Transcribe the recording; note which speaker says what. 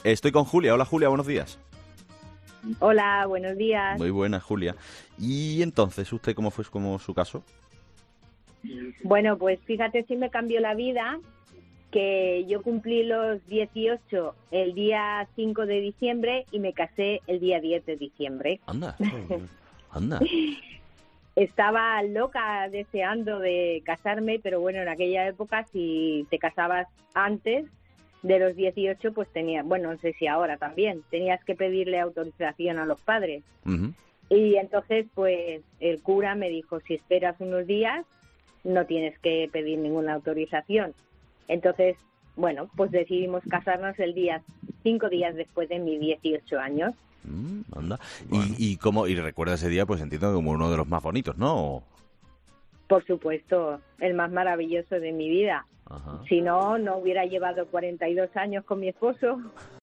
Speaker 1: Estoy con Julia. Hola, Julia, buenos días.
Speaker 2: Hola, buenos días.
Speaker 1: Muy buena, Julia. ¿Y entonces usted cómo fue como su caso?
Speaker 2: Bueno, pues fíjate si me cambió la vida, que yo cumplí los 18 el día 5 de diciembre y me casé el día 10 de diciembre.
Speaker 1: Anda, anda.
Speaker 2: Estaba loca deseando de casarme, pero bueno, en aquella época si te casabas antes de los 18, pues bueno, no sé si ahora también, tenías que pedirle autorización a los padres.
Speaker 1: Uh-huh.
Speaker 2: Y entonces, pues el cura me dijo, si esperas unos días, no tienes que pedir ninguna autorización. Entonces, bueno, pues decidimos casarnos el día 5 días después de mis 18 años.
Speaker 1: Anda.
Speaker 3: Bueno.
Speaker 1: ¿Y recuerda ese día? Pues entiendo como uno de los más bonitos, ¿no?
Speaker 2: Por supuesto, el más maravilloso de mi vida.
Speaker 1: Ajá.
Speaker 2: Si no, no hubiera llevado 42 años con mi esposo.